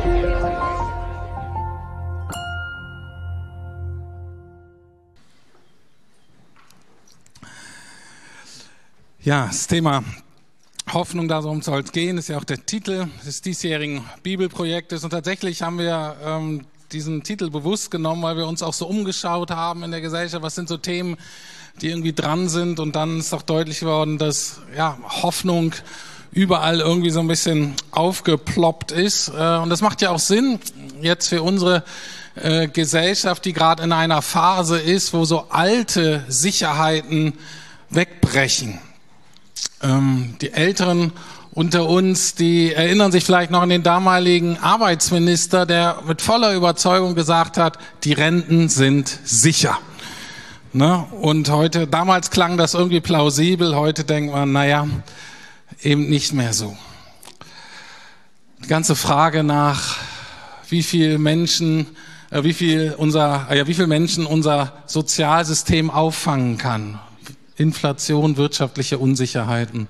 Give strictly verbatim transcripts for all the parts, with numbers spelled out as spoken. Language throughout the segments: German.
Ja, das Thema Hoffnung, darum soll es gehen, ist ja auch der Titel des diesjährigen Bibelprojektes. Und tatsächlich haben wir ähm, diesen Titel bewusst genommen, weil wir uns auch so umgeschaut haben in der Gesellschaft. Was sind so Themen, die irgendwie dran sind? Und dann ist auch deutlich geworden, dass ja Hoffnung überall irgendwie so ein bisschen aufgeploppt ist. Äh, und das macht ja auch Sinn jetzt für unsere äh, Gesellschaft, die gerade in einer Phase ist, wo so alte Sicherheiten wegbrechen. Ähm, die Älteren unter uns, die erinnern sich vielleicht noch an den damaligen Arbeitsminister, der mit voller Überzeugung gesagt hat, die Renten sind sicher. Ne? Und heute, damals klang das irgendwie plausibel, heute denkt man, naja, eben nicht mehr so. Die ganze Frage nach, wie viel Menschen, äh, wie viel unser, äh, ja, wie viel Menschen unser Sozialsystem auffangen kann. Inflation, wirtschaftliche Unsicherheiten.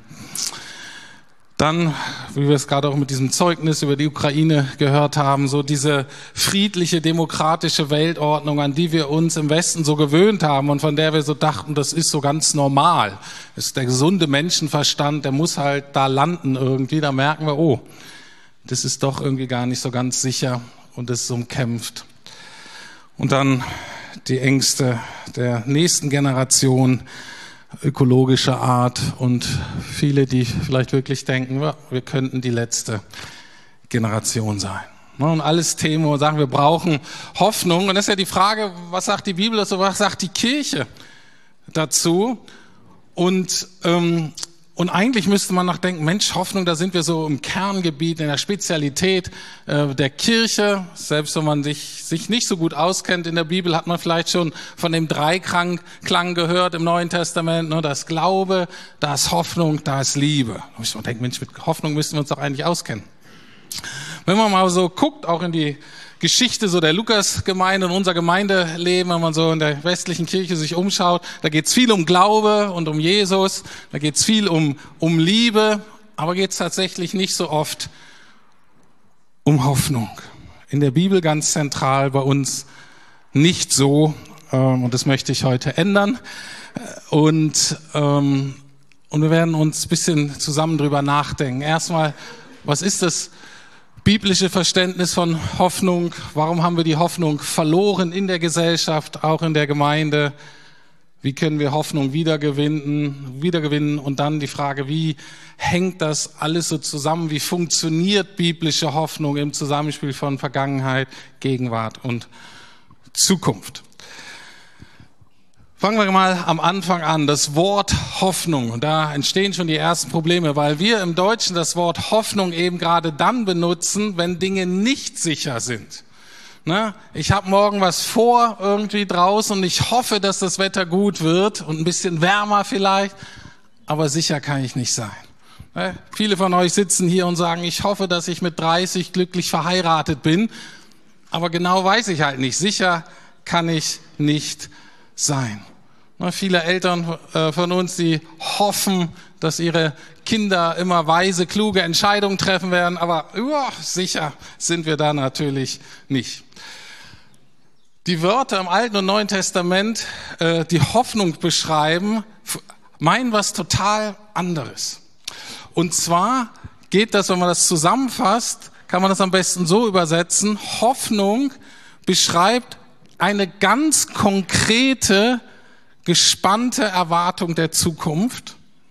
Dann, wie wir es gerade auch mit diesem Zeugnis über die Ukraine gehört haben, so diese friedliche, demokratische Weltordnung, an die wir uns im Westen so gewöhnt haben und von der wir so dachten, das ist so ganz normal. Das ist der gesunde Menschenverstand, der muss halt da landen irgendwie. Da merken wir, oh, das ist doch irgendwie gar nicht so ganz sicher und es ist umkämpft. Und dann die Ängste der nächsten Generation, ökologischer Art und viele, die vielleicht wirklich denken, ja, wir könnten die letzte Generation sein. Und alles Themen, wo wir sagen, wir brauchen Hoffnung. Und das ist ja die Frage, was sagt die Bibel dazu, was sagt die Kirche dazu? Und ähm, und eigentlich müsste man noch denken, Mensch, Hoffnung, da sind wir so im Kerngebiet, in der Spezialität äh, der Kirche. Selbst wenn man sich, sich nicht so gut auskennt in der Bibel, hat man vielleicht schon von dem Dreiklang gehört im Neuen Testament. Ne? Da ist Glaube, da ist Hoffnung, da ist Liebe. Da muss man denken, Mensch, mit Hoffnung müssten wir uns doch eigentlich auskennen. Wenn man mal so guckt, auch in die Geschichte so der Lukas-Gemeinde und unser Gemeindeleben, wenn man so in der westlichen Kirche sich umschaut, da geht es viel um Glaube und um Jesus, da geht es viel um um Liebe, aber geht es tatsächlich nicht so oft um Hoffnung. In der Bibel ganz zentral, bei uns nicht so, ähm, und das möchte ich heute ändern. Und ähm, und wir werden uns ein bisschen zusammen drüber nachdenken. Erstmal, was ist das biblische Verständnis von Hoffnung? Warum haben wir die Hoffnung verloren in der Gesellschaft, auch in der Gemeinde? Wie können wir Hoffnung wiedergewinnen, wiedergewinnen? Und dann die Frage, wie hängt das alles so zusammen? Wie funktioniert biblische Hoffnung im Zusammenspiel von Vergangenheit, Gegenwart und Zukunft? Fangen wir mal am Anfang an, das Wort Hoffnung. Und da entstehen schon die ersten Probleme, weil wir im Deutschen das Wort Hoffnung eben gerade dann benutzen, wenn Dinge nicht sicher sind. Ne? Ich habe morgen was vor irgendwie draußen und ich hoffe, dass das Wetter gut wird und ein bisschen wärmer vielleicht, aber sicher kann ich nicht sein. Ne? Viele von euch sitzen hier und sagen, ich hoffe, dass ich mit dreißig glücklich verheiratet bin, aber genau weiß ich halt nicht. Sicher kann ich nicht sein. Na, viele Eltern äh, von uns, die hoffen, dass ihre Kinder immer weise, kluge Entscheidungen treffen werden, aber ja, sicher sind wir da natürlich nicht. Die Wörter im Alten und Neuen Testament, äh, die Hoffnung beschreiben, meinen was total anderes. Und zwar geht das, wenn man das zusammenfasst, kann man das am besten so übersetzen: Hoffnung beschreibt eine ganz konkrete, gespannte Erwartung der Zukunft,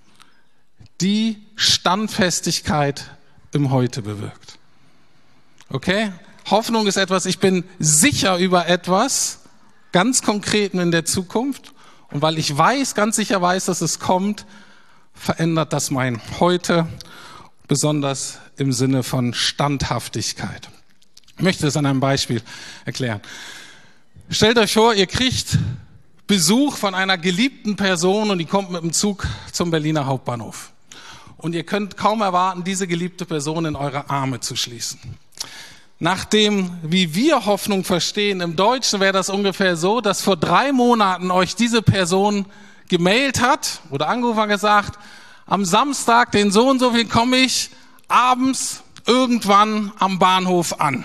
die Standfestigkeit im Heute bewirkt. Okay? Hoffnung ist etwas, ich bin sicher über etwas, ganz konkret in der Zukunft. Und weil ich weiß, ganz sicher weiß, dass es kommt, verändert das mein Heute, besonders im Sinne von Standhaftigkeit. Ich möchte das an einem Beispiel erklären. Stellt euch vor, ihr kriegt Besuch von einer geliebten Person und die kommt mit dem Zug zum Berliner Hauptbahnhof. Und ihr könnt kaum erwarten, diese geliebte Person in eure Arme zu schließen. Nach dem, wie wir Hoffnung verstehen, im Deutschen wäre das ungefähr so, dass vor drei Monaten euch diese Person gemailt hat oder angerufen und gesagt, am Samstag, den so und so viel komme ich, abends irgendwann am Bahnhof an.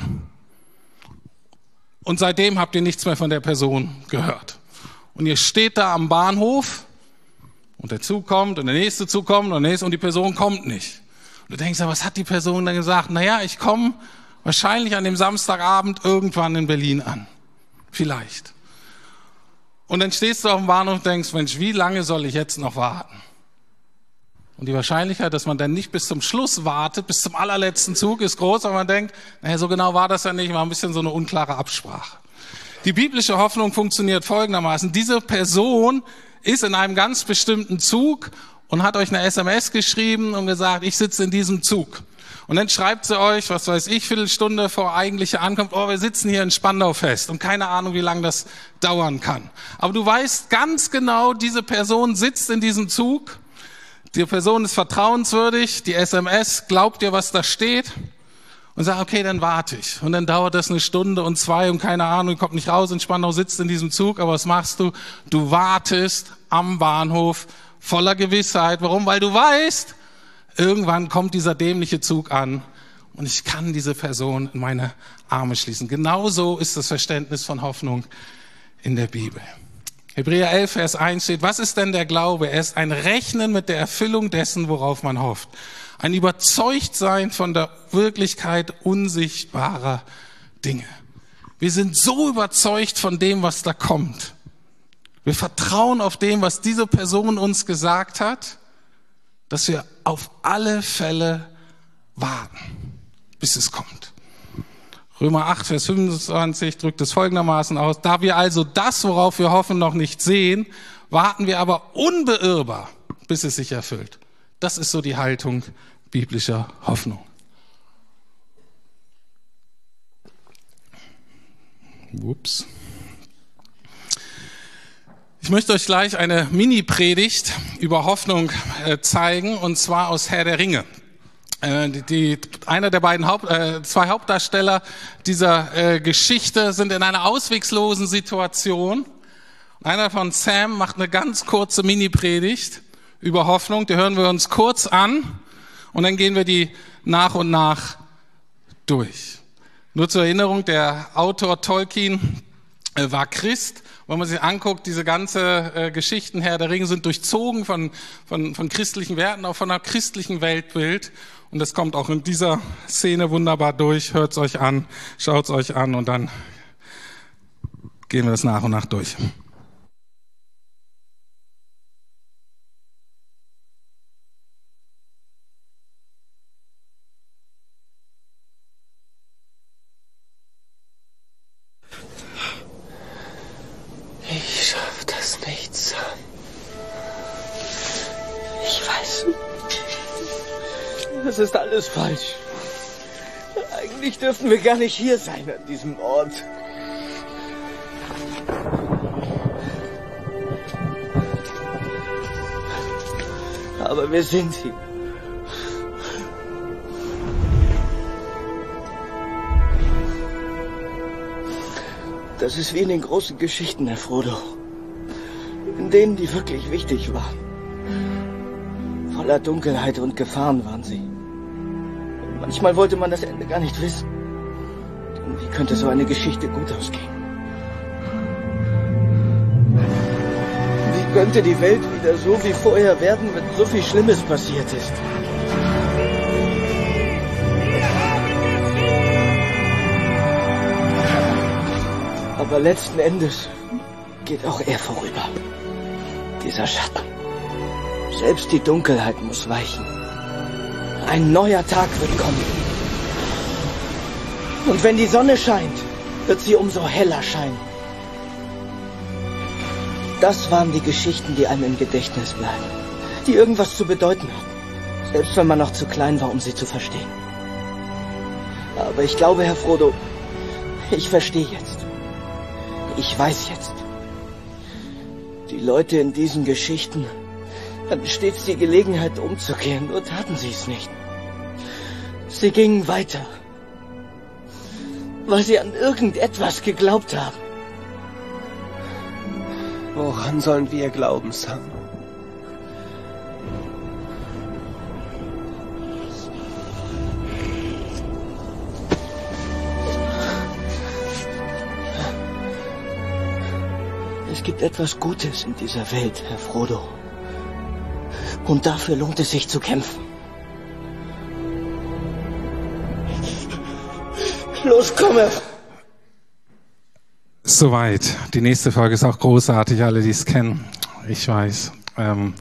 Und seitdem habt ihr nichts mehr von der Person gehört. Und ihr steht da am Bahnhof und der Zug kommt und der nächste Zug kommt und der nächste und die Person kommt nicht. Und du denkst, was hat die Person dann gesagt? Naja, ich komme wahrscheinlich an dem Samstagabend irgendwann in Berlin an. Vielleicht. Und dann stehst du auf dem Bahnhof und denkst, Mensch, wie lange soll ich jetzt noch warten? Und die Wahrscheinlichkeit, dass man dann nicht bis zum Schluss wartet, bis zum allerletzten Zug, ist groß, aber man denkt, naja, so genau war das ja nicht, war ein bisschen so eine unklare Absprache. Die biblische Hoffnung funktioniert folgendermaßen. Diese Person ist in einem ganz bestimmten Zug und hat euch eine S M S geschrieben und gesagt, ich sitze in diesem Zug. Und dann schreibt sie euch, was weiß ich, Viertelstunde vor eigentlicher Ankunft, oh, wir sitzen hier in Spandau fest und keine Ahnung, wie lange das dauern kann. Aber du weißt ganz genau, diese Person sitzt in diesem Zug. Die Person ist vertrauenswürdig, die S M S glaubt dir, was da steht und sagt, okay, dann warte ich. Und dann dauert das eine Stunde und zwei und keine Ahnung, kommt nicht raus in Spandau, sitzt in diesem Zug, aber was machst du? Du wartest am Bahnhof voller Gewissheit. Warum? Weil du weißt, irgendwann kommt dieser dämliche Zug an und ich kann diese Person in meine Arme schließen. Genauso ist das Verständnis von Hoffnung in der Bibel. Hebräer elf, Vers eins steht, was ist denn der Glaube? Er ist ein Rechnen mit der Erfüllung dessen, worauf man hofft. Ein Überzeugtsein von der Wirklichkeit unsichtbarer Dinge. Wir sind so überzeugt von dem, was da kommt. Wir vertrauen auf dem, was diese Person uns gesagt hat, dass wir auf alle Fälle warten, bis es kommt. Römer acht, Vers fünfundzwanzig drückt es folgendermaßen aus. Da wir also das, worauf wir hoffen, noch nicht sehen, warten wir aber unbeirrbar, bis es sich erfüllt. Das ist so die Haltung biblischer Hoffnung. Ups. Ich möchte euch gleich eine Mini-Predigt über Hoffnung äh, zeigen, und zwar aus Herr der Ringe. Die, die, einer der beiden Haupt, äh, zwei Hauptdarsteller dieser äh, Geschichte sind in einer ausweglosen Situation. Einer von Sam macht eine ganz kurze Mini-Predigt über Hoffnung. Die hören wir uns kurz an und dann gehen wir die nach und nach durch. Nur zur Erinnerung, der Autor Tolkien äh, war Christ. Wenn man sich anguckt, diese ganze äh, Geschichten Herr der Ringe sind durchzogen von, von, von christlichen Werten, auch von einem christlichen Weltbild. Und das kommt auch in dieser Szene wunderbar durch. Hört's euch an, schaut's euch an und dann gehen wir das nach und nach durch. Ich schaff das nicht, Sam. Ich weiß. Das ist alles falsch. Eigentlich dürfen wir gar nicht hier sein an diesem Ort. Aber wir sind hier. Das ist wie in den großen Geschichten, Herr Frodo. In denen, die wirklich wichtig waren. Voller Dunkelheit und Gefahren waren sie. Und manchmal wollte man das Ende gar nicht wissen. Denn wie könnte so eine Geschichte gut ausgehen? Wie könnte die Welt wieder so wie vorher werden, wenn so viel Schlimmes passiert ist? Aber letzten Endes geht auch er vorüber. Dieser Schatten. Selbst die Dunkelheit muss weichen. Ein neuer Tag wird kommen. Und wenn die Sonne scheint, wird sie umso heller scheinen. Das waren die Geschichten, die einem im Gedächtnis bleiben. Die irgendwas zu bedeuten hatten. Selbst wenn man noch zu klein war, um sie zu verstehen. Aber ich glaube, Herr Frodo, ich verstehe jetzt. Ich weiß jetzt. Die Leute in diesen Geschichten hatten stets die Gelegenheit umzukehren, nur taten sie es nicht. Sie gingen weiter, weil sie an irgendetwas geglaubt haben. Woran sollen wir glauben, Sam? Es gibt etwas Gutes in dieser Welt, Herr Frodo. Und dafür lohnt es sich zu kämpfen. Los, komme! Soweit. Die nächste Folge ist auch großartig, alle, die es kennen. Ich weiß. Ähm,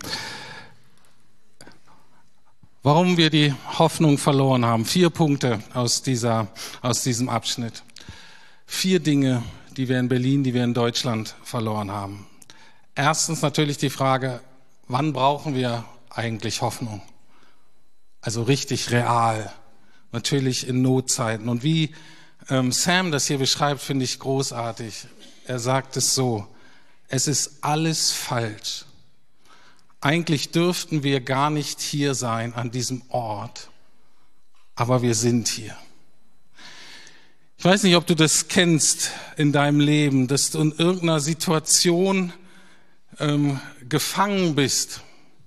warum wir die Hoffnung verloren haben. Vier Punkte aus dieser, aus diesem Abschnitt. Vier Dinge, die wir in Berlin, die wir in Deutschland verloren haben. Erstens natürlich die Frage, wann brauchen wir eigentlich Hoffnung? Also richtig real. Natürlich in Notzeiten. Und wie ähm, Sam das hier beschreibt, finde ich großartig. Er sagt es so: Es ist alles falsch. Eigentlich dürften wir gar nicht hier sein an diesem Ort, aber wir sind hier. Ich weiß nicht, ob du das kennst in deinem Leben, dass du in irgendeiner Situation ähm, gefangen bist.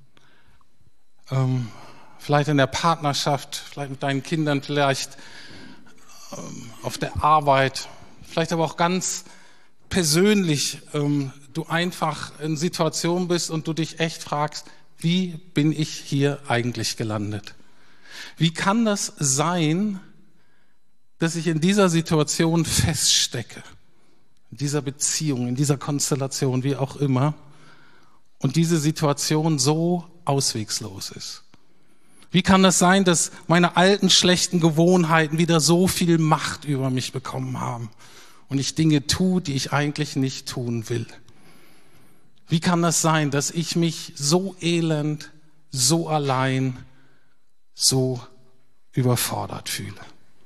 Ähm, vielleicht in der Partnerschaft, vielleicht mit deinen Kindern, vielleicht ähm, auf der Arbeit, vielleicht aber auch ganz persönlich, ähm, du einfach in Situationen bist und du dich echt fragst, wie bin ich hier eigentlich gelandet? Wie kann das sein, dass ich in dieser Situation feststecke, in dieser Beziehung, in dieser Konstellation, wie auch immer, und diese Situation so auswegslos ist? Wie kann das sein, dass meine alten schlechten Gewohnheiten wieder so viel Macht über mich bekommen haben und ich Dinge tue, die ich eigentlich nicht tun will? Wie kann das sein, dass ich mich so elend, so allein, so überfordert fühle?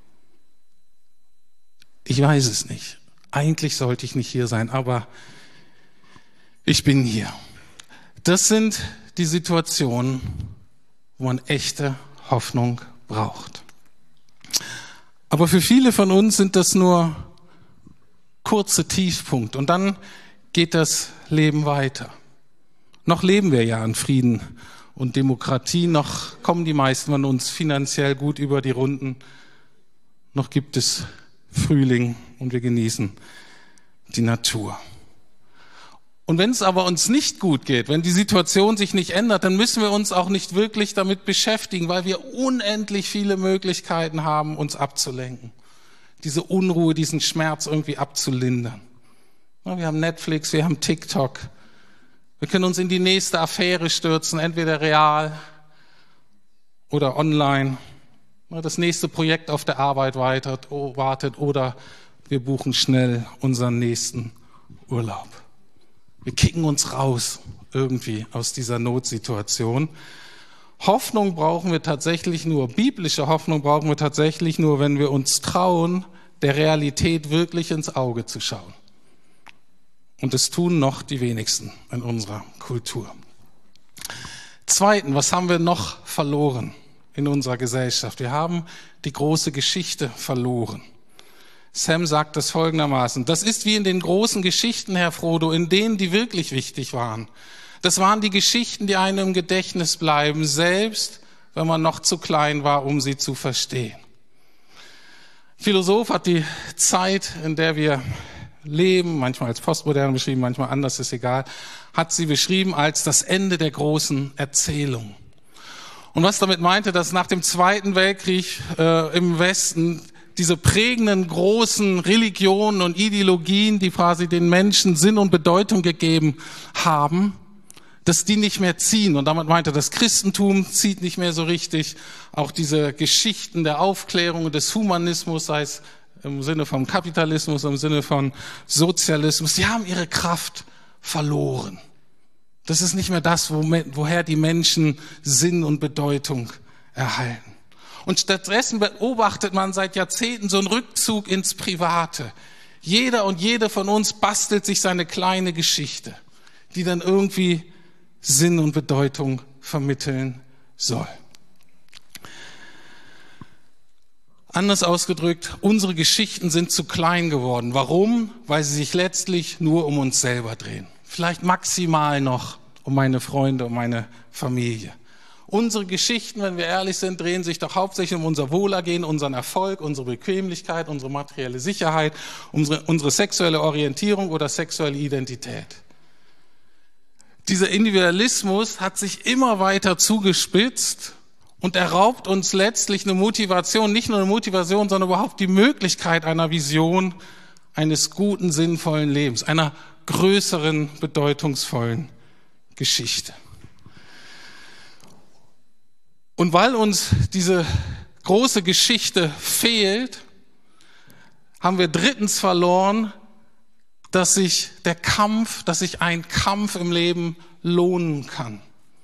Ich weiß es nicht. Eigentlich sollte ich nicht hier sein, aber ich bin hier. Das sind die Situationen, wo man echte Hoffnung braucht. Aber für viele von uns sind das nur kurze Tiefpunkte und dann geht das Leben weiter. Noch leben wir ja in Frieden und Demokratie, noch kommen die meisten von uns finanziell gut über die Runden, noch gibt es Frühling und wir genießen die Natur. Und wenn es aber uns nicht gut geht, wenn die Situation sich nicht ändert, dann müssen wir uns auch nicht wirklich damit beschäftigen, weil wir unendlich viele Möglichkeiten haben, uns abzulenken. Diese Unruhe, diesen Schmerz irgendwie abzulindern. Wir haben Netflix, wir haben TikTok. Wir können uns in die nächste Affäre stürzen, entweder real oder online. Das nächste Projekt auf der Arbeit wartet oder wir buchen schnell unseren nächsten Urlaub. Wir kicken uns raus irgendwie aus dieser Notsituation. Hoffnung brauchen wir tatsächlich nur, biblische Hoffnung brauchen wir tatsächlich nur, wenn wir uns trauen, der Realität wirklich ins Auge zu schauen. Und das tun noch die wenigsten in unserer Kultur. Zweitens, was haben wir noch verloren in unserer Gesellschaft? Wir haben die große Geschichte verloren. Sam sagt das folgendermaßen: Das ist wie in den großen Geschichten, Herr Frodo, in denen, die wirklich wichtig waren. Das waren die Geschichten, die einem im Gedächtnis bleiben, selbst wenn man noch zu klein war, um sie zu verstehen. Philosoph hat die Zeit, in der wir leben, manchmal als postmodern beschrieben, manchmal anders, ist egal, hat sie beschrieben als das Ende der großen Erzählung. Und was damit meinte, dass nach dem Zweiten Weltkrieg äh, im Westen diese prägenden großen Religionen und Ideologien, die quasi den Menschen Sinn und Bedeutung gegeben haben, dass die nicht mehr ziehen. Und damit meinte, das Christentum zieht nicht mehr so richtig. Auch diese Geschichten der Aufklärung und des Humanismus, sei es im Sinne von Kapitalismus, im Sinne von Sozialismus, die haben ihre Kraft verloren. Das ist nicht mehr das, woher die Menschen Sinn und Bedeutung erhalten. Und stattdessen beobachtet man seit Jahrzehnten so einen Rückzug ins Private. Jeder und jede von uns bastelt sich seine kleine Geschichte, die dann irgendwie Sinn und Bedeutung vermitteln soll. Anders ausgedrückt, unsere Geschichten sind zu klein geworden. Warum? Weil sie sich letztlich nur um uns selber drehen. Vielleicht maximal noch um meine Freunde, um meine Familie. Unsere Geschichten, wenn wir ehrlich sind, drehen sich doch hauptsächlich um unser Wohlergehen, unseren Erfolg, unsere Bequemlichkeit, unsere materielle Sicherheit, unsere, unsere sexuelle Orientierung oder sexuelle Identität. Dieser Individualismus hat sich immer weiter zugespitzt und er raubt uns letztlich eine Motivation, nicht nur eine Motivation, sondern überhaupt die Möglichkeit einer Vision, eines guten, sinnvollen Lebens, einer größeren, bedeutungsvollen Geschichte. Und weil uns diese große Geschichte fehlt, haben wir drittens verloren, dass sich der Kampf, dass sich ein Kampf im Leben lohnen kann.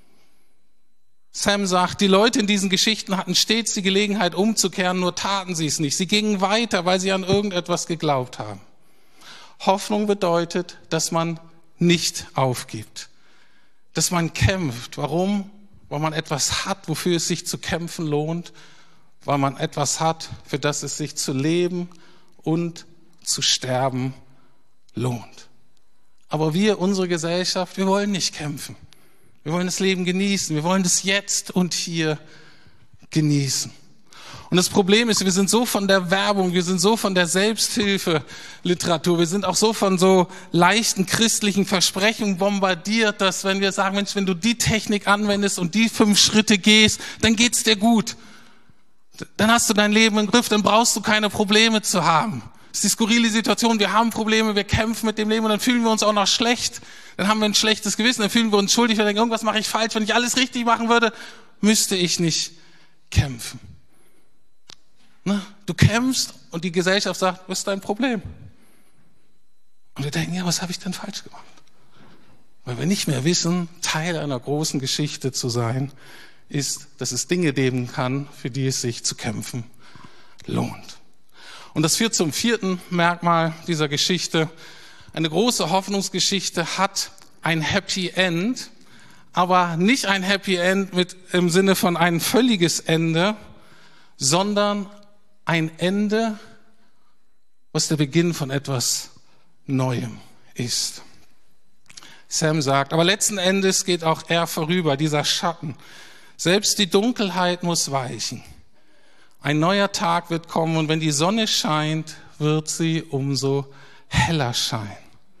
Sam sagt, die Leute in diesen Geschichten hatten stets die Gelegenheit umzukehren, nur taten sie es nicht. Sie gingen weiter, weil sie an irgendetwas geglaubt haben. Hoffnung bedeutet, dass man nicht aufgibt, dass man kämpft. Warum? Weil man etwas hat, wofür es sich zu kämpfen lohnt, weil man etwas hat, für das es sich zu leben und zu sterben lohnt. Aber wir, unsere Gesellschaft, wir wollen nicht kämpfen. Wir wollen das Leben genießen. Wir wollen das jetzt und hier genießen. Und das Problem ist, wir sind so von der Werbung, wir sind so von der Selbsthilfeliteratur, wir sind auch so von so leichten christlichen Versprechungen bombardiert, dass wenn wir sagen, Mensch, wenn du die Technik anwendest und die fünf Schritte gehst, dann geht's dir gut. Dann hast du dein Leben im Griff, dann brauchst du keine Probleme zu haben. Das ist die skurrile Situation, wir haben Probleme, wir kämpfen mit dem Leben und dann fühlen wir uns auch noch schlecht. Dann haben wir ein schlechtes Gewissen, dann fühlen wir uns schuldig, wir denken, irgendwas mache ich falsch. Wenn ich alles richtig machen würde, müsste ich nicht kämpfen. Na, du kämpfst und die Gesellschaft sagt, was ist dein Problem? Und wir denken, ja, was habe ich denn falsch gemacht? Weil wir nicht mehr wissen, Teil einer großen Geschichte zu sein, ist, dass es Dinge geben kann, für die es sich zu kämpfen lohnt. Und das führt zum vierten Merkmal dieser Geschichte. Eine große Hoffnungsgeschichte hat ein Happy End, aber nicht ein Happy End mit im Sinne von ein völliges Ende, sondern ein Ende, was der Beginn von etwas Neuem ist. Sam sagt, aber letzten Endes geht auch er vorüber, dieser Schatten. Selbst die Dunkelheit muss weichen. Ein neuer Tag wird kommen und wenn die Sonne scheint, wird sie umso heller scheinen.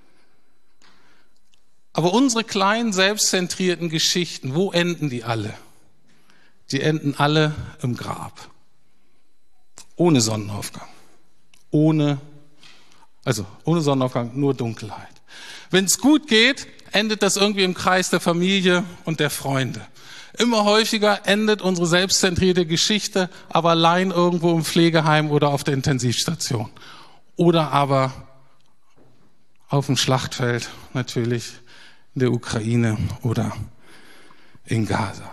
Aber unsere kleinen, selbstzentrierten Geschichten, wo enden die alle? Die enden alle im Grab. Ohne Sonnenaufgang. Ohne, also ohne Sonnenaufgang, nur Dunkelheit. Wenn es gut geht, endet das irgendwie im Kreis der Familie und der Freunde. Immer häufiger endet unsere selbstzentrierte Geschichte aber allein irgendwo im Pflegeheim oder auf der Intensivstation. Oder aber auf dem Schlachtfeld, natürlich in der Ukraine oder in Gaza.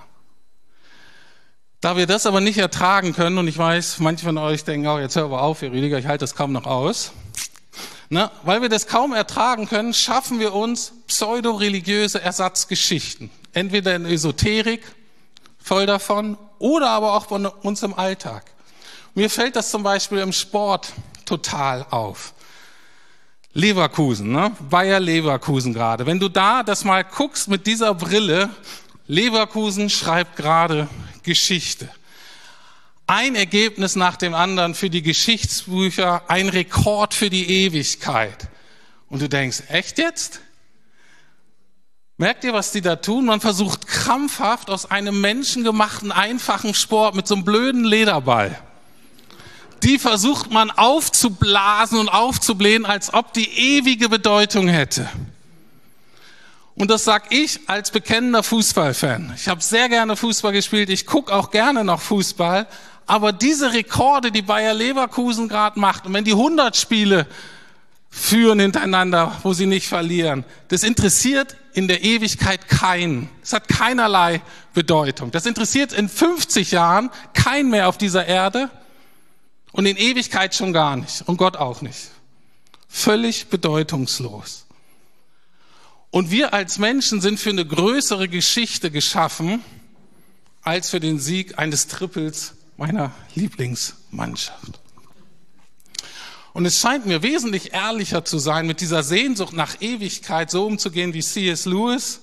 Da wir das aber nicht ertragen können, und ich weiß, manche von euch denken, oh, jetzt hör aber auf, Herr Rüdiger, ich halte das kaum noch aus. Na, weil wir das kaum ertragen können, schaffen wir uns pseudo-religiöse Ersatzgeschichten. Entweder in Esoterik, voll davon, oder aber auch von uns im Alltag. Mir fällt das zum Beispiel im Sport total auf. Leverkusen, ne? Bayer Leverkusen gerade. Wenn du da das mal guckst mit dieser Brille, Leverkusen schreibt gerade Geschichte. Ein Ergebnis nach dem anderen für die Geschichtsbücher, ein Rekord für die Ewigkeit. Und du denkst, echt jetzt? Merkt ihr, was die da tun? Man versucht krampfhaft aus einem menschengemachten, einfachen Sport mit so einem blöden Lederball. Die versucht man aufzublasen und aufzublähen, als ob die ewige Bedeutung hätte. Und das sag ich als bekennender Fußballfan. Ich habe sehr gerne Fußball gespielt, ich gucke auch gerne noch Fußball, aber diese Rekorde, die Bayer Leverkusen gerade macht, und wenn die hundert Spiele führen hintereinander, wo sie nicht verlieren, das interessiert in der Ewigkeit keinen. Es hat keinerlei Bedeutung. Das interessiert in fünfzig Jahren keinen mehr auf dieser Erde und in Ewigkeit schon gar nicht und Gott auch nicht. Völlig bedeutungslos. Und wir als Menschen sind für eine größere Geschichte geschaffen, als für den Sieg eines Triples meiner Lieblingsmannschaft. Und es scheint mir wesentlich ehrlicher zu sein, mit dieser Sehnsucht nach Ewigkeit so umzugehen wie C S Lewis,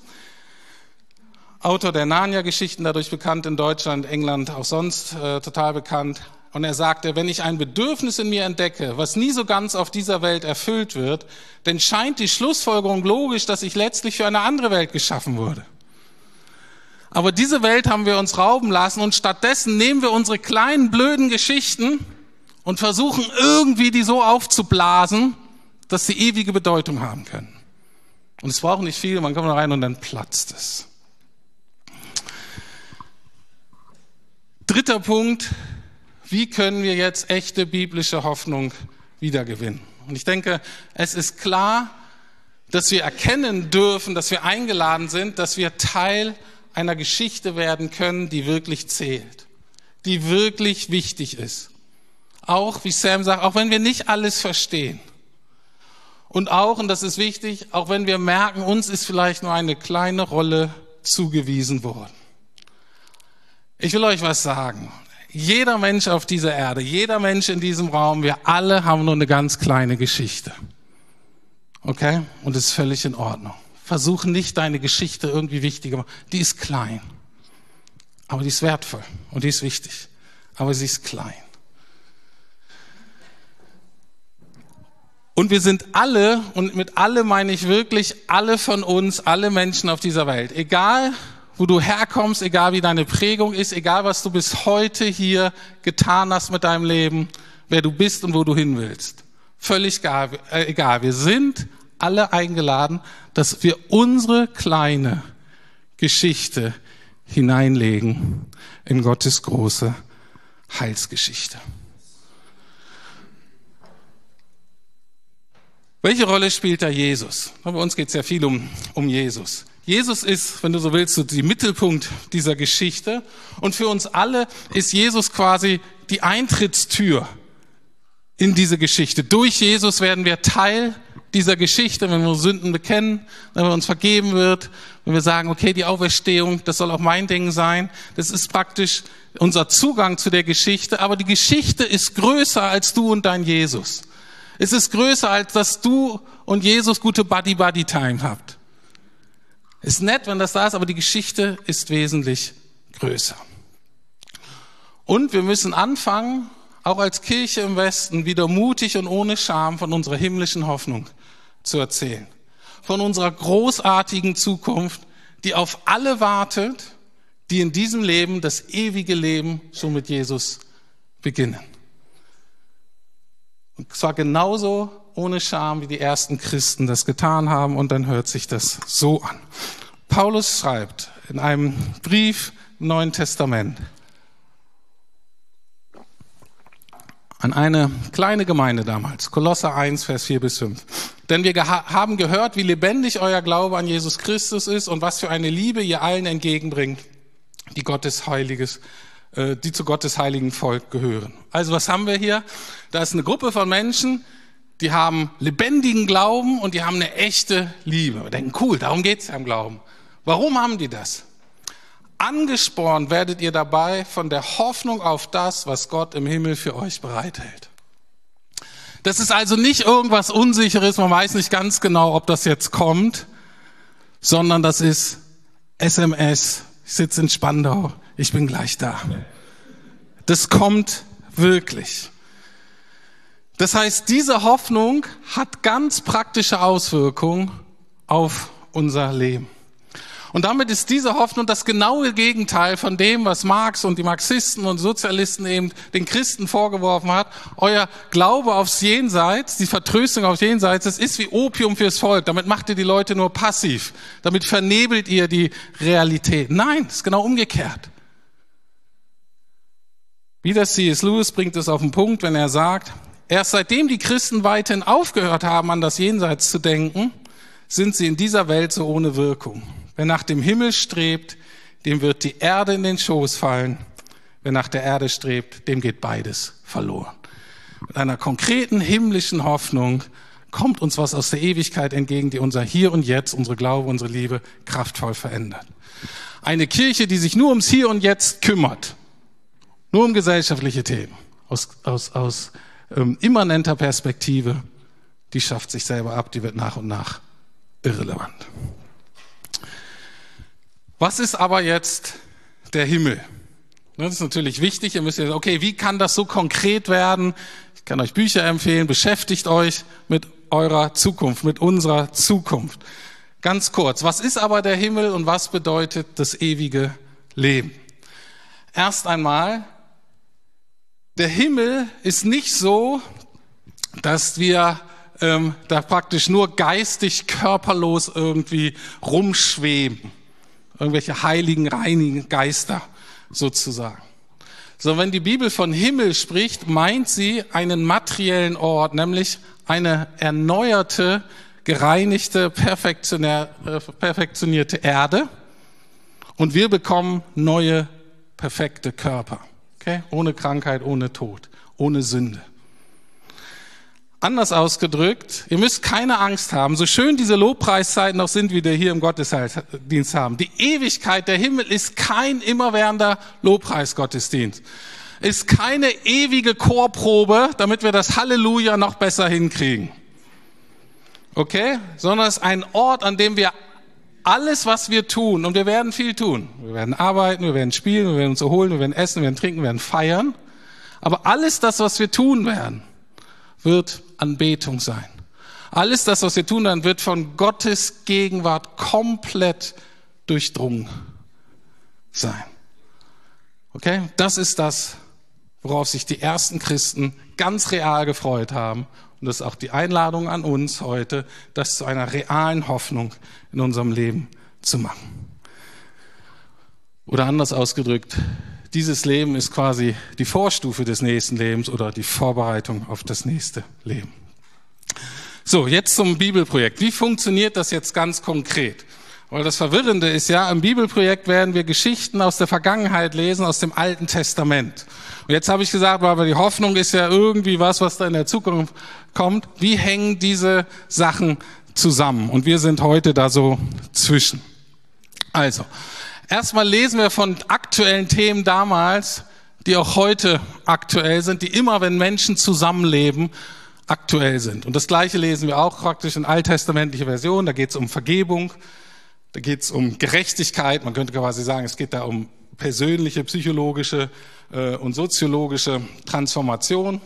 Autor der Narnia-Geschichten, dadurch bekannt in Deutschland, England, auch sonst äh, total bekannt. Und er sagte, wenn ich ein Bedürfnis in mir entdecke, was nie so ganz auf dieser Welt erfüllt wird, dann scheint die Schlussfolgerung logisch, dass ich letztlich für eine andere Welt geschaffen wurde. Aber diese Welt haben wir uns rauben lassen und stattdessen nehmen wir unsere kleinen, blöden Geschichten und versuchen irgendwie die so aufzublasen, dass sie ewige Bedeutung haben können. Und es braucht nicht viel, man kommt da rein und dann platzt es. Dritter Punkt, wie können wir jetzt echte biblische Hoffnung wiedergewinnen? Und ich denke, es ist klar, dass wir erkennen dürfen, dass wir eingeladen sind, dass wir Teil einer Geschichte werden können, die wirklich zählt, die wirklich wichtig ist. Auch, wie Sam sagt, auch wenn wir nicht alles verstehen. Und auch, und das ist wichtig, auch wenn wir merken, uns ist vielleicht nur eine kleine Rolle zugewiesen worden. Ich will euch was sagen. Jeder Mensch auf dieser Erde, jeder Mensch in diesem Raum, wir alle haben nur eine ganz kleine Geschichte. Okay? Und das ist völlig in Ordnung. Versuch nicht, deine Geschichte irgendwie wichtiger zu machen. Die ist klein. Aber die ist wertvoll und die ist wichtig. Aber sie ist klein. Und wir sind alle, und mit alle meine ich wirklich alle von uns, alle Menschen auf dieser Welt. Egal, wo du herkommst, egal wie deine Prägung ist, egal was du bis heute hier getan hast mit deinem Leben, wer du bist und wo du hin willst. Völlig egal, äh, egal. Wir sind alle eingeladen, dass wir unsere kleine Geschichte hineinlegen in Gottes große Heilsgeschichte. Welche Rolle spielt da Jesus? Bei uns geht es ja viel um, um Jesus. Jesus ist, wenn du so willst, so der Mittelpunkt dieser Geschichte. Und für uns alle ist Jesus quasi die Eintrittstür in diese Geschichte. Durch Jesus werden wir Teil dieser Geschichte, wenn wir unsere Sünden bekennen, wenn wir uns vergeben wird, wenn wir sagen, okay, die Auferstehung, das soll auch mein Ding sein. Das ist praktisch unser Zugang zu der Geschichte. Aber die Geschichte ist größer als du und dein Jesus. Es ist größer, als dass du und Jesus gute Buddy-Buddy-Time habt. Ist nett, wenn das da ist, aber die Geschichte ist wesentlich größer. Und wir müssen anfangen, auch als Kirche im Westen, wieder mutig und ohne Scham von unserer himmlischen Hoffnung zu erzählen. Von unserer großartigen Zukunft, die auf alle wartet, die in diesem Leben, das ewige Leben, schon mit Jesus beginnen. Und zwar genauso ohne Scham, wie die ersten Christen das getan haben. Und dann hört sich das so an. Paulus schreibt in einem Brief im Neuen Testament an eine kleine Gemeinde damals, Kolosser eins, Vers vier bis fünf. Denn wir geha- haben gehört, wie lebendig euer Glaube an Jesus Christus ist und was für eine Liebe ihr allen entgegenbringt, die Gottes Heiliges die zu Gottes heiligen Volk gehören. Also was haben wir hier? Da ist eine Gruppe von Menschen, die haben lebendigen Glauben und die haben eine echte Liebe. Wir denken, cool, darum geht's ja im Glauben. Warum haben die das? Angespornt werdet ihr dabei von der Hoffnung auf das, was Gott im Himmel für euch bereithält. Das ist also nicht irgendwas Unsicheres, man weiß nicht ganz genau, ob das jetzt kommt, sondern das ist S M S, ich sitze in Spandau, ich bin gleich da. Das kommt wirklich. Das heißt, diese Hoffnung hat ganz praktische Auswirkungen auf unser Leben. Und damit ist diese Hoffnung das genaue Gegenteil von dem, was Marx und die Marxisten und Sozialisten eben den Christen vorgeworfen hat. Euer Glaube aufs Jenseits, die Vertröstung aufs Jenseits, das ist wie Opium fürs Volk. Damit macht ihr die Leute nur passiv. Damit vernebelt ihr die Realität. Nein, es ist genau umgekehrt. Wieder C S Lewis bringt es auf den Punkt, wenn er sagt, erst seitdem die Christen weiterhin aufgehört haben, an das Jenseits zu denken, sind sie in dieser Welt so ohne Wirkung. Wer nach dem Himmel strebt, dem wird die Erde in den Schoß fallen. Wer nach der Erde strebt, dem geht beides verloren. Mit einer konkreten himmlischen Hoffnung kommt uns was aus der Ewigkeit entgegen, die unser Hier und Jetzt, unsere Glaube, unsere Liebe kraftvoll verändert. Eine Kirche, die sich nur ums Hier und Jetzt kümmert, nur um gesellschaftliche Themen, aus, aus, aus ähm, immanenter Perspektive, die schafft sich selber ab, die wird nach und nach irrelevant. Was ist aber jetzt der Himmel? Das ist natürlich wichtig. Ihr müsst ja sagen, okay, wie kann das so konkret werden? Ich kann euch Bücher empfehlen. Beschäftigt euch mit eurer Zukunft, mit unserer Zukunft. Ganz kurz, was ist aber der Himmel und was bedeutet das ewige Leben? Erst einmal, der Himmel ist nicht so, dass wir ähm, da praktisch nur geistig, körperlos irgendwie rumschweben. Irgendwelche heiligen, reinigen Geister sozusagen. So, wenn die Bibel von Himmel spricht, meint sie einen materiellen Ort, nämlich eine erneuerte, gereinigte, perfektionierte Erde. Und wir bekommen neue, perfekte Körper. Okay? Ohne Krankheit, ohne Tod, ohne Sünde. Anders ausgedrückt, ihr müsst keine Angst haben, so schön diese Lobpreiszeiten noch sind, wie wir hier im Gottesdienst haben. Die Ewigkeit, der Himmel ist kein immerwährender Lobpreisgottesdienst. Ist keine ewige Chorprobe, damit wir das Halleluja noch besser hinkriegen. Okay? Sondern es ist ein Ort, an dem wir alles, was wir tun, und wir werden viel tun. Wir werden arbeiten, wir werden spielen, wir werden uns erholen, wir werden essen, wir werden trinken, wir werden feiern. Aber alles das, was wir tun werden, wird Anbetung sein. Alles das, was wir tun werden, wird von Gottes Gegenwart komplett durchdrungen sein. Okay? Das ist das, worauf sich die ersten Christen ganz real gefreut haben. Und das ist auch die Einladung an uns heute, das zu einer realen Hoffnung in unserem Leben zu machen. Oder anders ausgedrückt, dieses Leben ist quasi die Vorstufe des nächsten Lebens oder die Vorbereitung auf das nächste Leben. So, jetzt zum Bibelprojekt. Wie funktioniert das jetzt ganz konkret? Weil das Verwirrende ist ja, im Bibelprojekt werden wir Geschichten aus der Vergangenheit lesen, aus dem Alten Testament. Und jetzt habe ich gesagt, aber die Hoffnung ist ja irgendwie was, was da in der Zukunft kommt. Wie hängen diese Sachen zusammen? Und wir sind heute da so zwischen. Also, erstmal lesen wir von aktuellen Themen damals, die auch heute aktuell sind, die immer, wenn Menschen zusammenleben, aktuell sind. Und das Gleiche lesen wir auch praktisch in alttestamentlicher Version. Da geht es um Vergebung, da geht es um Gerechtigkeit. Man könnte quasi sagen, es geht da um persönliche, psychologische äh, und soziologische Transformation.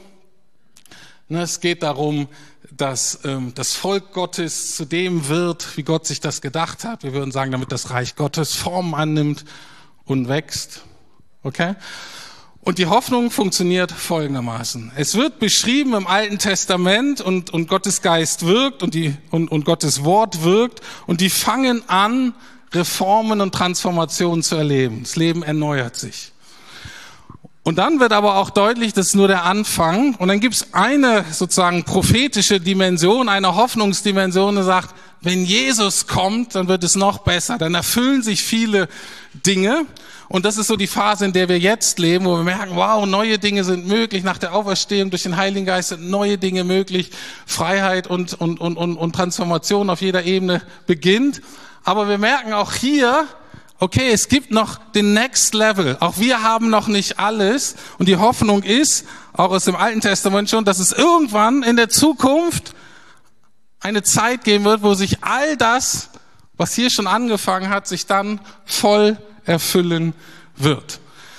Ne, es geht darum, dass ähm, das Volk Gottes zu dem wird, wie Gott sich das gedacht hat. Wir würden sagen, damit das Reich Gottes Form annimmt und wächst. Okay? Und die Hoffnung funktioniert folgendermaßen. Es wird beschrieben im Alten Testament und, und Gottes Geist wirkt und, die, und, und Gottes Wort wirkt und die fangen an, Reformen und Transformationen zu erleben. Das Leben erneuert sich. Und dann wird aber auch deutlich, das ist nur der Anfang. Und dann gibt es eine sozusagen prophetische Dimension, eine Hoffnungsdimension, die sagt, wenn Jesus kommt, dann wird es noch besser. Dann erfüllen sich viele Dinge. Und das ist so die Phase, in der wir jetzt leben, wo wir merken, wow, neue Dinge sind möglich. Nach der Auferstehung durch den Heiligen Geist sind neue Dinge möglich. Freiheit und, und, und, und, und Transformation auf jeder Ebene beginnt. Aber wir merken auch hier, okay, es gibt noch den Next Level. Auch wir haben noch nicht alles. Und die Hoffnung ist, auch aus dem Alten Testament schon, dass es irgendwann in der Zukunft eine Zeit geben wird, wo sich all das, was hier schon angefangen hat, sich dann voll erfüllen wird.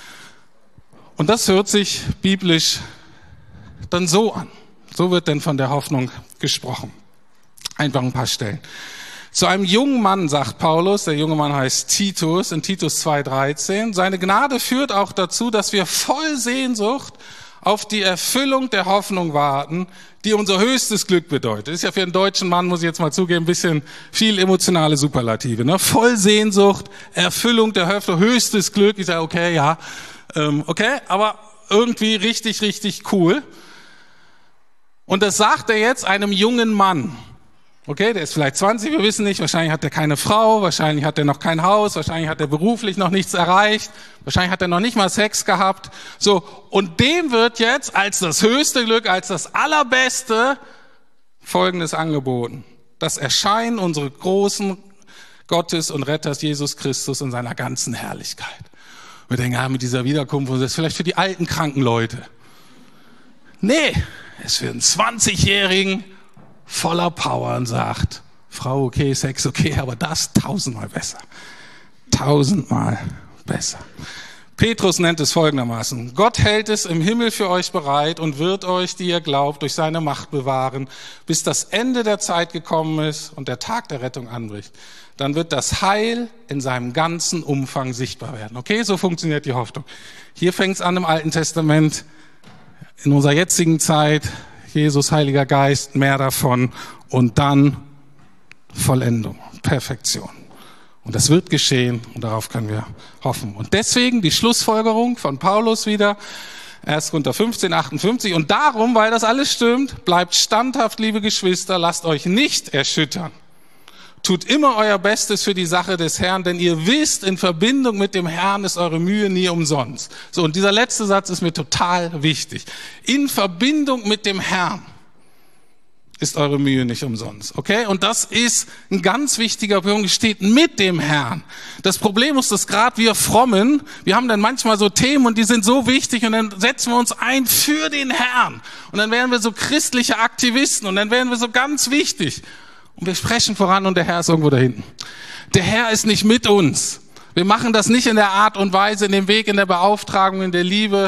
Und das hört sich biblisch dann so an. So wird denn von der Hoffnung gesprochen. Einfach ein paar Stellen. Zu einem jungen Mann, sagt Paulus, der junge Mann heißt Titus, in Titus zwei dreizehn, seine Gnade führt auch dazu, dass wir voll Sehnsucht auf die Erfüllung der Hoffnung warten, die unser höchstes Glück bedeutet. Das ist ja für einen deutschen Mann, muss ich jetzt mal zugeben, ein bisschen viel emotionale Superlative. Ne? Voll Sehnsucht, Erfüllung der Hoffnung, höchstes Glück. Ich sage, okay, ja, ähm, okay, aber irgendwie richtig, richtig cool. Und das sagt er jetzt einem jungen Mann. Okay, der ist vielleicht zwanzig, wir wissen nicht, wahrscheinlich hat er keine Frau, wahrscheinlich hat er noch kein Haus, wahrscheinlich hat er beruflich noch nichts erreicht, wahrscheinlich hat er noch nicht mal Sex gehabt. So, und dem wird jetzt als das höchste Glück, als das allerbeste Folgendes angeboten. Das Erscheinen unseres großen Gottes und Retters Jesus Christus in seiner ganzen Herrlichkeit. Wir denken, ja, mit dieser Wiederkunft, das ist vielleicht für die alten, kranken Leute. Nee, es ist für einen zwanzigjährigen voller Power und sagt, Frau okay, Sex okay, aber das tausendmal besser. Tausendmal besser. Petrus nennt es folgendermaßen: Gott hält es im Himmel für euch bereit und wird euch, die ihr glaubt, durch seine Macht bewahren, bis das Ende der Zeit gekommen ist und der Tag der Rettung anbricht. Dann wird das Heil in seinem ganzen Umfang sichtbar werden. Okay, so funktioniert die Hoffnung. Hier fängt es an im Alten Testament, in unserer jetzigen Zeit, Jesus, Heiliger Geist, mehr davon und dann Vollendung, Perfektion. Und das wird geschehen und darauf können wir hoffen. Und deswegen die Schlussfolgerung von Paulus wieder, erster Korinther fünfzehn, achtundfünfzig. Und darum, weil das alles stimmt, bleibt standhaft, liebe Geschwister, lasst euch nicht erschüttern. Tut immer euer Bestes für die Sache des Herrn, denn ihr wisst, in Verbindung mit dem Herrn ist eure Mühe nie umsonst. So, und dieser letzte Satz ist mir total wichtig. In Verbindung mit dem Herrn ist eure Mühe nicht umsonst, okay? Und das ist ein ganz wichtiger Punkt, steht mit dem Herrn. Das Problem ist, dass gerade wir Frommen, wir haben dann manchmal so Themen und die sind so wichtig und dann setzen wir uns ein für den Herrn. Und dann werden wir so christliche Aktivisten und dann werden wir so ganz wichtig. Und wir sprechen voran und der Herr ist irgendwo da hinten. Der Herr ist nicht mit uns. Wir machen das nicht in der Art und Weise, in dem Weg, in der Beauftragung, in der Liebe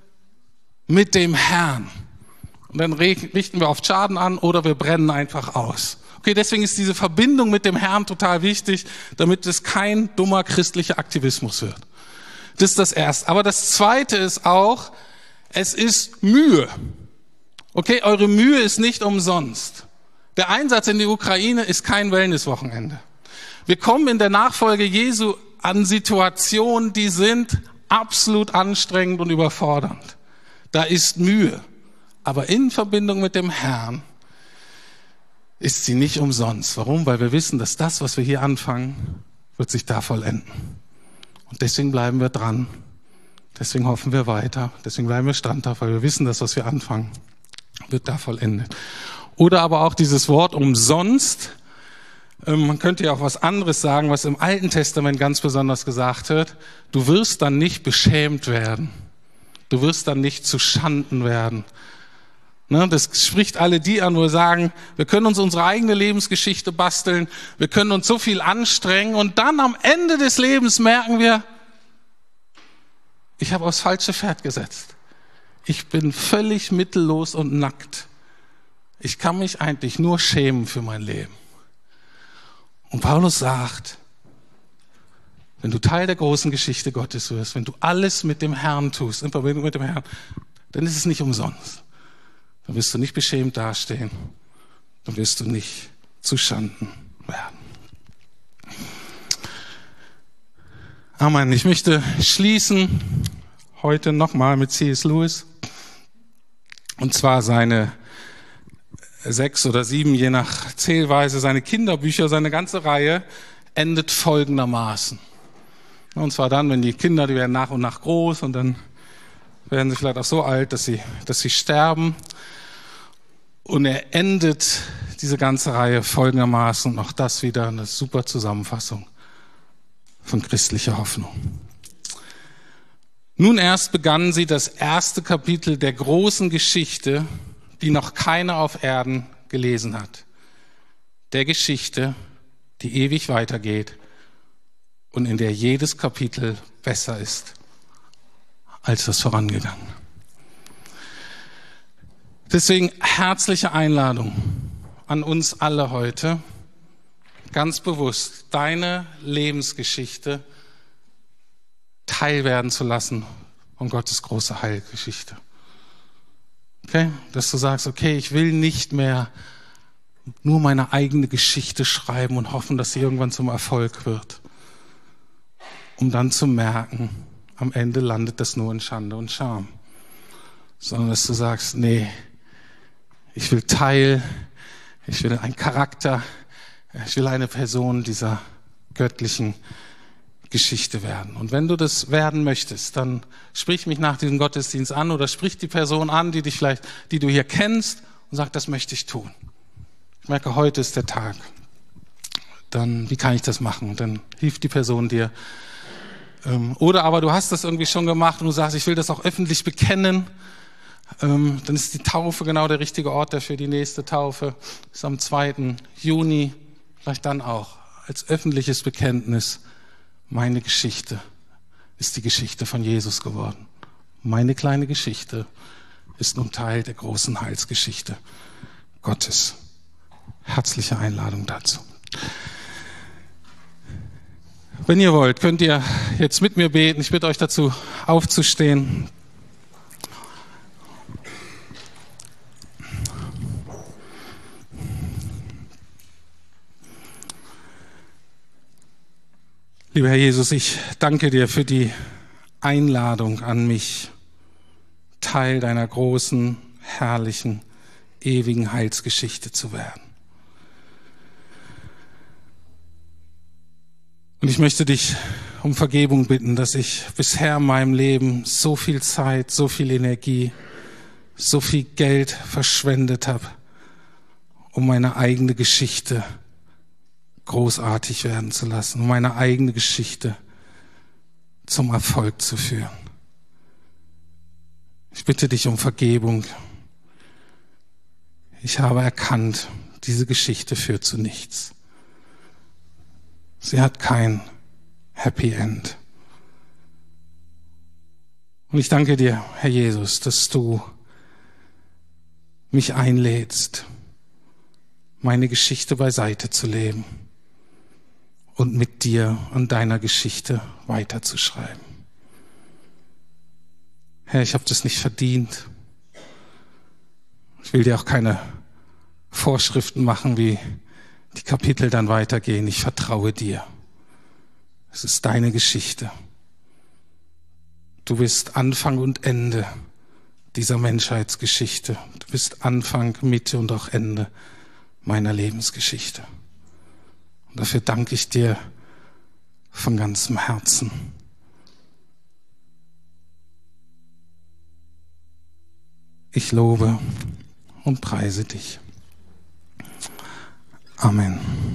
mit dem Herrn. Und dann richten wir oft Schaden an oder wir brennen einfach aus. Okay, deswegen ist diese Verbindung mit dem Herrn total wichtig, damit es kein dummer christlicher Aktivismus wird. Das ist das Erste. Aber das Zweite ist auch, es ist Mühe. Okay, eure Mühe ist nicht umsonst. Der Einsatz in die Ukraine ist kein Wellnesswochenende. Wir kommen in der Nachfolge Jesu an Situationen, die sind absolut anstrengend und überfordernd. Da ist Mühe. Aber in Verbindung mit dem Herrn ist sie nicht umsonst. Warum? Weil wir wissen, dass das, was wir hier anfangen, wird sich da vollenden. Und deswegen bleiben wir dran. Deswegen hoffen wir weiter. Deswegen bleiben wir standhaft, weil wir wissen, dass was wir anfangen, wird da vollendet. Oder aber auch dieses Wort umsonst. Man könnte ja auch was anderes sagen, was im Alten Testament ganz besonders gesagt wird. Du wirst dann nicht beschämt werden. Du wirst dann nicht zu Schanden werden. Das spricht alle die an, wo wir sagen, wir können uns unsere eigene Lebensgeschichte basteln, wir können uns so viel anstrengen und dann am Ende des Lebens merken wir, ich habe aufs falsche Pferd gesetzt. Ich bin völlig mittellos und nackt. Ich kann mich eigentlich nur schämen für mein Leben. Und Paulus sagt, wenn du Teil der großen Geschichte Gottes wirst, wenn du alles mit dem Herrn tust, in Verbindung mit dem Herrn, dann ist es nicht umsonst. Dann wirst du nicht beschämt dastehen. Dann wirst du nicht zu Schanden werden. Amen. Ich möchte schließen heute nochmal mit C S Lewis. Und zwar seine sechs oder sieben, je nach Zählweise, seine Kinderbücher, seine ganze Reihe endet folgendermaßen. Und zwar dann, wenn die Kinder, die werden nach und nach groß und dann werden sie vielleicht auch so alt, dass sie, dass sie sterben. Und er endet diese ganze Reihe folgendermaßen und auch das wieder eine super Zusammenfassung von christlicher Hoffnung. Nun erst begannen sie das erste Kapitel der großen Geschichte, die noch keiner auf Erden gelesen hat. Der Geschichte, die ewig weitergeht und in der jedes Kapitel besser ist als das vorangegangene. Deswegen herzliche Einladung an uns alle heute, ganz bewusst deine Lebensgeschichte teilwerden zu lassen von Gottes große Heilgeschichte. Okay? Dass du sagst, okay, ich will nicht mehr nur meine eigene Geschichte schreiben und hoffen, dass sie irgendwann zum Erfolg wird, um dann zu merken, am Ende landet das nur in Schande und Scham. Sondern dass du sagst, nee, ich will Teil, ich will ein Charakter, ich will eine Person dieser göttlichen Geschichte werden. Und wenn du das werden möchtest, dann sprich mich nach diesem Gottesdienst an oder sprich die Person an, die dich vielleicht, die du hier kennst und sag, das möchte ich tun. Ich merke, heute ist der Tag. Dann, wie kann ich das machen? Dann hilft die Person dir. Oder aber du hast das irgendwie schon gemacht und du sagst, ich will das auch öffentlich bekennen. Dann ist die Taufe genau der richtige Ort dafür. Die nächste Taufe ist am zweiten Juni. Vielleicht dann auch als öffentliches Bekenntnis meine Geschichte ist die Geschichte von Jesus geworden. Meine kleine Geschichte ist nun Teil der großen Heilsgeschichte Gottes. Herzliche Einladung dazu. Wenn ihr wollt, könnt ihr jetzt mit mir beten. Ich bitte euch dazu, aufzustehen. Lieber Herr Jesus, ich danke dir für die Einladung an mich, Teil deiner großen, herrlichen, ewigen Heilsgeschichte zu werden. Und ich möchte dich um Vergebung bitten, dass ich bisher in meinem Leben so viel Zeit, so viel Energie, so viel Geld verschwendet habe, um meine eigene Geschichte großartig werden zu lassen, um meine eigene Geschichte zum Erfolg zu führen. Ich bitte dich um Vergebung. Ich habe erkannt, diese Geschichte führt zu nichts. Sie hat kein Happy End. Und ich danke dir, Herr Jesus, dass du mich einlädst, meine Geschichte beiseite zu leben und mit dir an deiner Geschichte weiterzuschreiben. Herr, ich habe das nicht verdient. Ich will dir auch keine Vorschriften machen, wie die Kapitel dann weitergehen. Ich vertraue dir. Es ist deine Geschichte. Du bist Anfang und Ende dieser Menschheitsgeschichte. Du bist Anfang, Mitte und auch Ende meiner Lebensgeschichte. Und dafür danke ich dir von ganzem Herzen. Ich lobe und preise dich. Amen.